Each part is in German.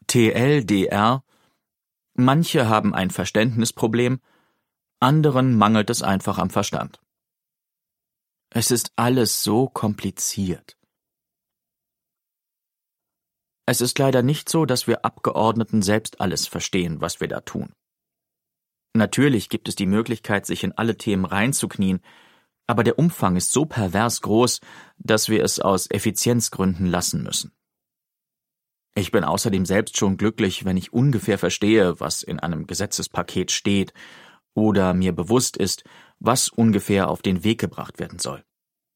TLDR: Manche haben ein Verständnisproblem, anderen mangelt es einfach am Verstand. Es ist alles so kompliziert. Es ist leider nicht so, dass wir Abgeordneten selbst alles verstehen, was wir da tun. Natürlich gibt es die Möglichkeit, sich in alle Themen reinzuknien, aber der Umfang ist so pervers groß, dass wir es aus Effizienzgründen lassen müssen. Ich bin außerdem selbst schon glücklich, wenn ich ungefähr verstehe, was in einem Gesetzespaket steht oder mir bewusst ist, was ungefähr auf den Weg gebracht werden soll.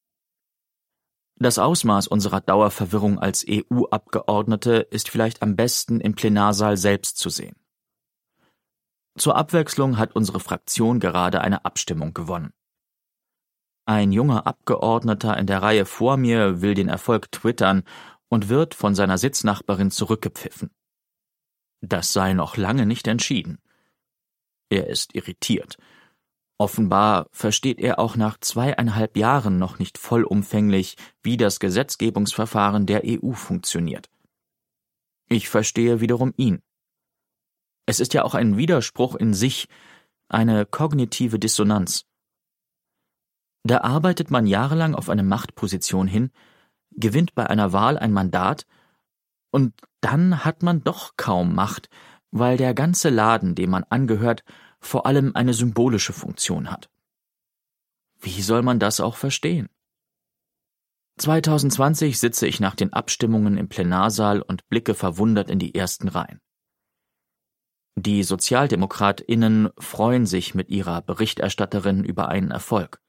Das Ausmaß unserer Dauerverwirrung als EU-Abgeordnete ist vielleicht am besten im Plenarsaal selbst zu sehen. Zur Abwechslung hat unsere Fraktion gerade eine Abstimmung gewonnen. Ein junger Abgeordneter in der Reihe vor mir will den Erfolg twittern und wird von seiner Sitznachbarin zurückgepfiffen. Das sei noch lange nicht entschieden. Er ist irritiert. Offenbar versteht er auch nach 2,5 Jahren noch nicht vollumfänglich, wie das Gesetzgebungsverfahren der EU funktioniert. Ich verstehe wiederum ihn. Es ist ja auch ein Widerspruch in sich, eine kognitive Dissonanz. Da arbeitet man jahrelang auf eine Machtposition hin, gewinnt bei einer Wahl ein Mandat und dann hat man doch kaum Macht, weil der ganze Laden, dem man angehört, vor allem eine symbolische Funktion hat. Wie soll man das auch verstehen? 2020 sitze ich nach den Abstimmungen im Plenarsaal und blicke verwundert in die ersten Reihen. Die SozialdemokratInnen freuen sich mit ihrer Berichterstatterin über einen Erfolg.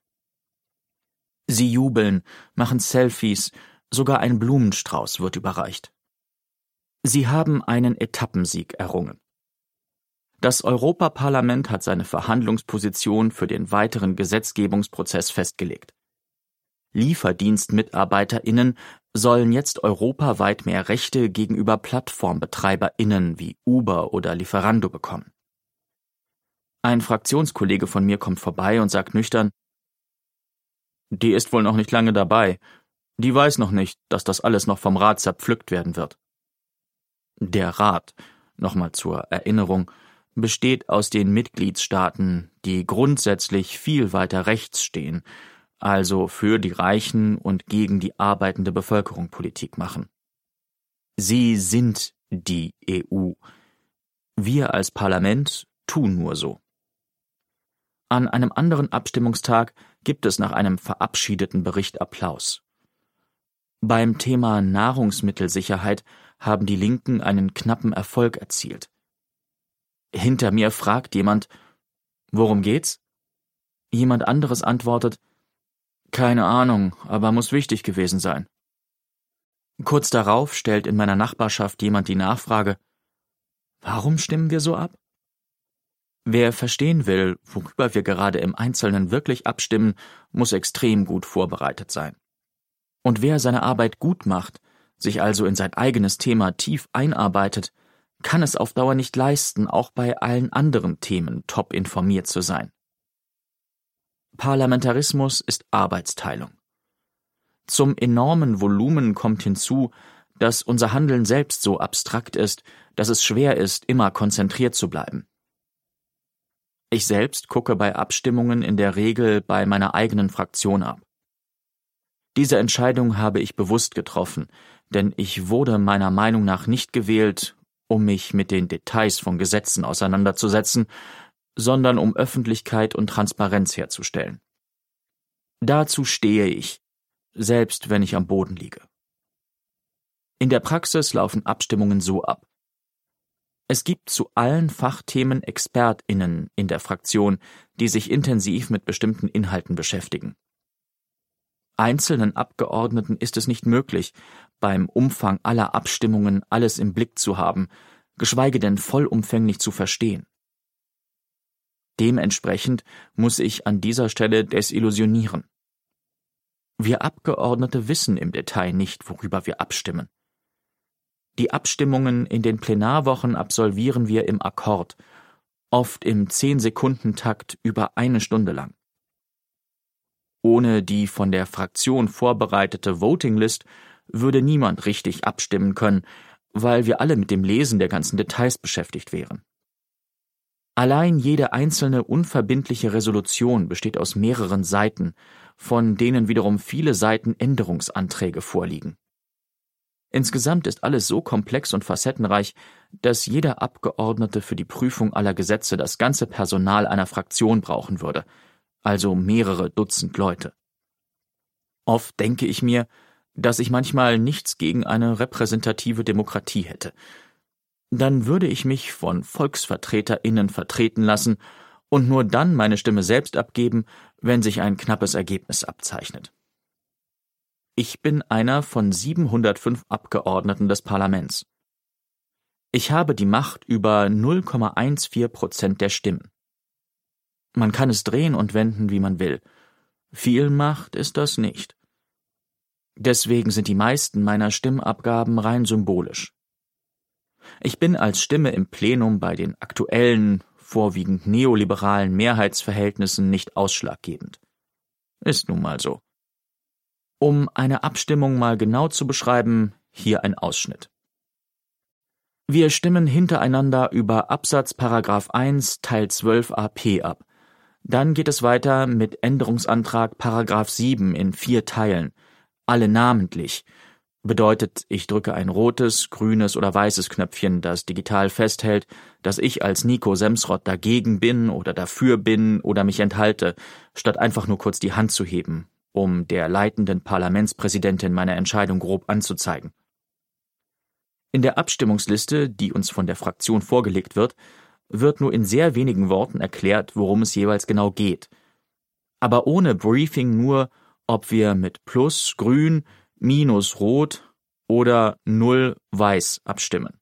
Sie jubeln, machen Selfies, sogar ein Blumenstrauß wird überreicht. Sie haben einen Etappensieg errungen. Das Europaparlament hat seine Verhandlungsposition für den weiteren Gesetzgebungsprozess festgelegt. LieferdienstmitarbeiterInnen sollen jetzt europaweit mehr Rechte gegenüber PlattformbetreiberInnen wie Uber oder Lieferando bekommen. Ein Fraktionskollege von mir kommt vorbei und sagt nüchtern: Die ist wohl noch nicht lange dabei. Die weiß noch nicht, dass das alles noch vom Rat zerpflückt werden wird. Der Rat, nochmal zur Erinnerung, besteht aus den Mitgliedstaaten, die grundsätzlich viel weiter rechts stehen, also für die Reichen und gegen die arbeitende Bevölkerung Politik machen. Sie sind die EU. Wir als Parlament tun nur so. An einem anderen Abstimmungstag gibt es nach einem verabschiedeten Bericht Applaus. Beim Thema Nahrungsmittelsicherheit haben die Linken einen knappen Erfolg erzielt. Hinter mir fragt jemand: Worum geht's? Jemand anderes antwortet: Keine Ahnung, aber muss wichtig gewesen sein. Kurz darauf stellt in meiner Nachbarschaft jemand die Nachfrage: Warum stimmen wir so ab? Wer verstehen will, worüber wir gerade im Einzelnen wirklich abstimmen, muss extrem gut vorbereitet sein. Und wer seine Arbeit gut macht, sich also in sein eigenes Thema tief einarbeitet, kann es auf Dauer nicht leisten, auch bei allen anderen Themen top informiert zu sein. Parlamentarismus ist Arbeitsteilung. Zum enormen Volumen kommt hinzu, dass unser Handeln selbst so abstrakt ist, dass es schwer ist, immer konzentriert zu bleiben. Ich selbst gucke bei Abstimmungen in der Regel bei meiner eigenen Fraktion ab. Diese Entscheidung habe ich bewusst getroffen, denn ich wurde meiner Meinung nach nicht gewählt, um mich mit den Details von Gesetzen auseinanderzusetzen, sondern um Öffentlichkeit und Transparenz herzustellen. Dazu stehe ich, selbst wenn ich am Boden liege. In der Praxis laufen Abstimmungen so ab. Es gibt zu allen Fachthemen ExpertInnen in der Fraktion, die sich intensiv mit bestimmten Inhalten beschäftigen. Einzelnen Abgeordneten ist es nicht möglich, beim Umfang aller Abstimmungen alles im Blick zu haben, geschweige denn vollumfänglich zu verstehen. Dementsprechend muss ich an dieser Stelle desillusionieren. Wir Abgeordnete wissen im Detail nicht, worüber wir abstimmen. Die Abstimmungen in den Plenarwochen absolvieren wir im Akkord, oft im 10-Sekunden-Takt über 1 Stunde lang. Ohne die von der Fraktion vorbereitete Voting List würde niemand richtig abstimmen können, weil wir alle mit dem Lesen der ganzen Details beschäftigt wären. Allein jede einzelne unverbindliche Resolution besteht aus mehreren Seiten, von denen wiederum viele Seiten Änderungsanträge vorliegen. Insgesamt ist alles so komplex und facettenreich, dass jeder Abgeordnete für die Prüfung aller Gesetze das ganze Personal einer Fraktion brauchen würde, also mehrere Dutzend Leute. Oft denke ich mir, dass ich manchmal nichts gegen eine repräsentative Demokratie hätte. Dann würde ich mich von VolksvertreterInnen vertreten lassen und nur dann meine Stimme selbst abgeben, wenn sich ein knappes Ergebnis abzeichnet. Ich bin einer von 705 Abgeordneten des Parlaments. Ich habe die Macht über 0,14% der Stimmen. Man kann es drehen und wenden, wie man will. Viel Macht ist das nicht. Deswegen sind die meisten meiner Stimmabgaben rein symbolisch. Ich bin als Stimme im Plenum bei den aktuellen, vorwiegend neoliberalen Mehrheitsverhältnissen nicht ausschlaggebend. Ist nun mal so. Um eine Abstimmung mal genau zu beschreiben, hier ein Ausschnitt. Wir stimmen hintereinander über Absatz § 1 Teil 12 AP ab. Dann geht es weiter mit Änderungsantrag § 7 in 4 Teilen, alle namentlich. Bedeutet, ich drücke ein rotes, grünes oder weißes Knöpfchen, das digital festhält, dass ich als Nico Semsrott dagegen bin oder dafür bin oder mich enthalte, statt einfach nur kurz die Hand zu heben, um der leitenden Parlamentspräsidentin meine Entscheidung grob anzuzeigen. In der Abstimmungsliste, die uns von der Fraktion vorgelegt wird nur in sehr wenigen Worten erklärt, worum es jeweils genau geht. Aber ohne Briefing nur, ob wir mit Plus grün, Minus rot oder 0 weiß abstimmen.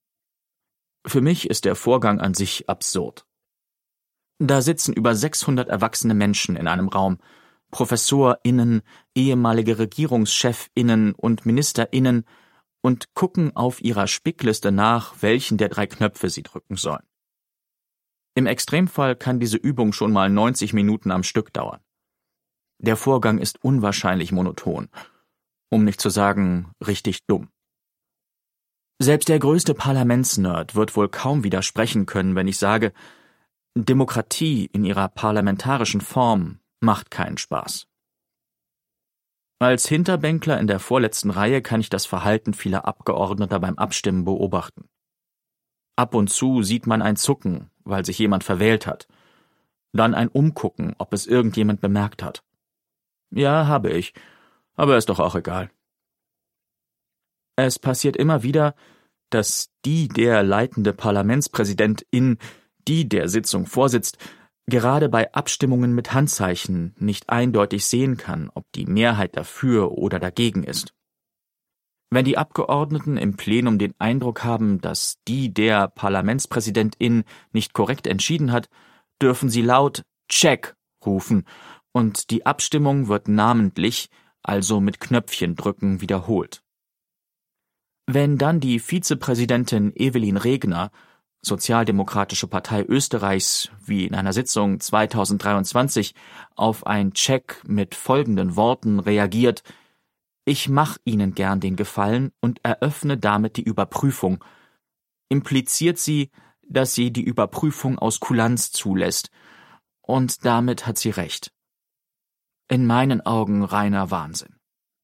Für mich ist der Vorgang an sich absurd. Da sitzen über 600 erwachsene Menschen in einem Raum, ProfessorInnen, ehemalige RegierungschefInnen und MinisterInnen und gucken auf ihrer Spickliste nach, welchen der 3 Knöpfe sie drücken sollen. Im Extremfall kann diese Übung schon mal 90 Minuten am Stück dauern. Der Vorgang ist unwahrscheinlich monoton, um nicht zu sagen, richtig dumm. Selbst der größte Parlamentsnerd wird wohl kaum widersprechen können, wenn ich sage, Demokratie in ihrer parlamentarischen Form macht keinen Spaß. Als Hinterbänkler in der vorletzten Reihe kann ich das Verhalten vieler Abgeordneter beim Abstimmen beobachten. Ab und zu sieht man ein Zucken, weil sich jemand verwählt hat. Dann ein Umgucken, ob es irgendjemand bemerkt hat. Ja, habe ich, aber ist doch auch egal. Es passiert immer wieder, dass der leitende Parlamentspräsidentin, die der Sitzung vorsitzt, gerade bei Abstimmungen mit Handzeichen nicht eindeutig sehen kann, ob die Mehrheit dafür oder dagegen ist. Wenn die Abgeordneten im Plenum den Eindruck haben, dass der Parlamentspräsidentin nicht korrekt entschieden hat, dürfen sie laut Check rufen und die Abstimmung wird namentlich, also mit Knöpfchen drücken, wiederholt. Wenn dann die Vizepräsidentin Evelyn Regner, Sozialdemokratische Partei Österreichs, wie in einer Sitzung 2023 auf ein Check mit folgenden Worten reagiert: Ich mach Ihnen gern den Gefallen und eröffne damit die Überprüfung, impliziert sie, dass sie die Überprüfung aus Kulanz zulässt. Und damit hat sie recht. In meinen Augen reiner Wahnsinn.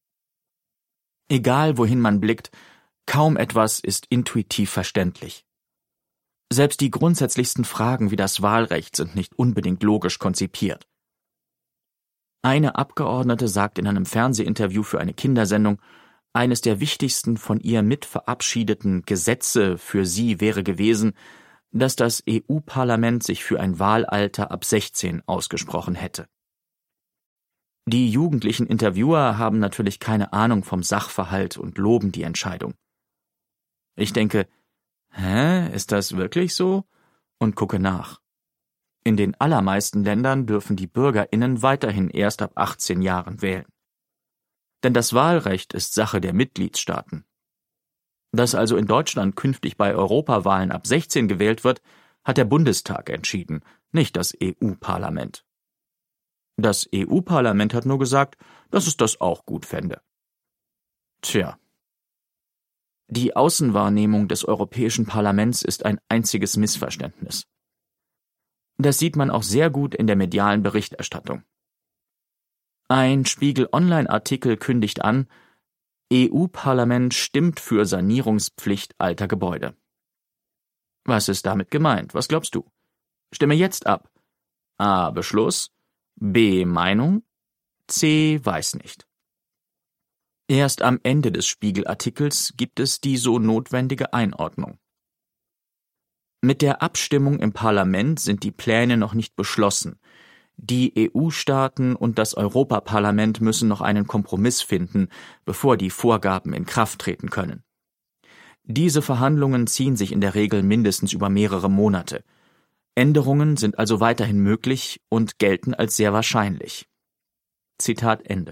Egal wohin man blickt, kaum etwas ist intuitiv verständlich. Selbst die grundsätzlichsten Fragen wie das Wahlrecht sind nicht unbedingt logisch konzipiert. Eine Abgeordnete sagt in einem Fernsehinterview für eine Kindersendung, eines der wichtigsten von ihr mit verabschiedeten Gesetze für sie wäre gewesen, dass das EU-Parlament sich für ein Wahlalter ab 16 ausgesprochen hätte. Die jugendlichen Interviewer haben natürlich keine Ahnung vom Sachverhalt und loben die Entscheidung. Ich denke, ist das wirklich so? Und gucke nach. In den allermeisten Ländern dürfen die BürgerInnen weiterhin erst ab 18 Jahren wählen. Denn das Wahlrecht ist Sache der Mitgliedstaaten. Dass also in Deutschland künftig bei Europawahlen ab 16 gewählt wird, hat der Bundestag entschieden, nicht das EU-Parlament. Das EU-Parlament hat nur gesagt, dass es das auch gut fände. Tja. Die Außenwahrnehmung des Europäischen Parlaments ist ein einziges Missverständnis. Das sieht man auch sehr gut in der medialen Berichterstattung. Ein Spiegel-Online-Artikel kündigt an: EU-Parlament stimmt für Sanierungspflicht alter Gebäude. Was ist damit gemeint? Was glaubst du? Stimme jetzt ab. A. Beschluss, B. Meinung, C. Weiß nicht. Erst am Ende des Spiegel-Artikels gibt es die so notwendige Einordnung. Mit der Abstimmung im Parlament sind die Pläne noch nicht beschlossen. Die EU-Staaten und das Europaparlament müssen noch einen Kompromiss finden, bevor die Vorgaben in Kraft treten können. Diese Verhandlungen ziehen sich in der Regel mindestens über mehrere Monate. Änderungen sind also weiterhin möglich und gelten als sehr wahrscheinlich. Zitat Ende.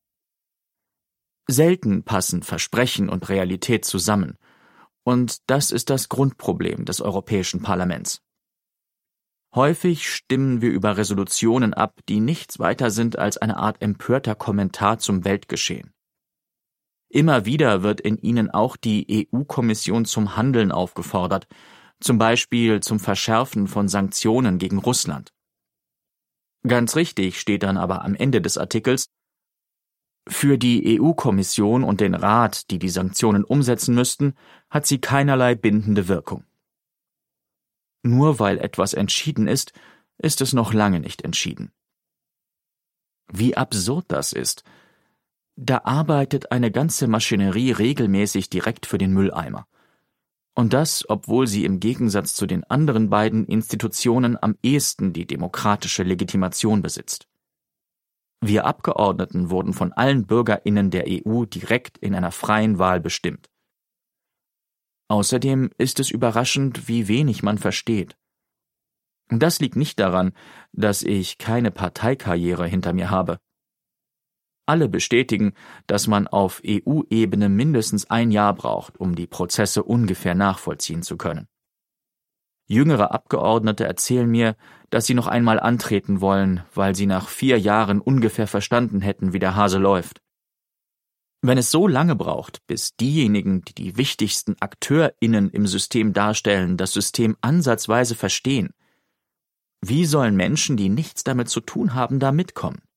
Selten passen Versprechen und Realität zusammen. Und das ist das Grundproblem des Europäischen Parlaments. Häufig stimmen wir über Resolutionen ab, die nichts weiter sind als eine Art empörter Kommentar zum Weltgeschehen. Immer wieder wird in ihnen auch die EU-Kommission zum Handeln aufgefordert, zum Beispiel zum Verschärfen von Sanktionen gegen Russland. Ganz richtig steht dann aber am Ende des Artikels: Für die EU-Kommission und den Rat, die die Sanktionen umsetzen müssten, hat sie keinerlei bindende Wirkung. Nur weil etwas entschieden ist, ist es noch lange nicht entschieden. Wie absurd das ist! Da arbeitet eine ganze Maschinerie regelmäßig direkt für den Mülleimer. Und das, obwohl sie im Gegensatz zu den anderen beiden Institutionen am ehesten die demokratische Legitimation besitzt. Wir Abgeordneten wurden von allen BürgerInnen der EU direkt in einer freien Wahl bestimmt. Außerdem ist es überraschend, wie wenig man versteht. Das liegt nicht daran, dass ich keine Parteikarriere hinter mir habe. Alle bestätigen, dass man auf EU-Ebene mindestens ein Jahr braucht, um die Prozesse ungefähr nachvollziehen zu können. Jüngere Abgeordnete erzählen mir, dass sie noch einmal antreten wollen, weil sie nach 4 Jahren ungefähr verstanden hätten, wie der Hase läuft. Wenn es so lange braucht, bis diejenigen, die die wichtigsten AkteurInnen im System darstellen, das System ansatzweise verstehen, wie sollen Menschen, die nichts damit zu tun haben, da mitkommen?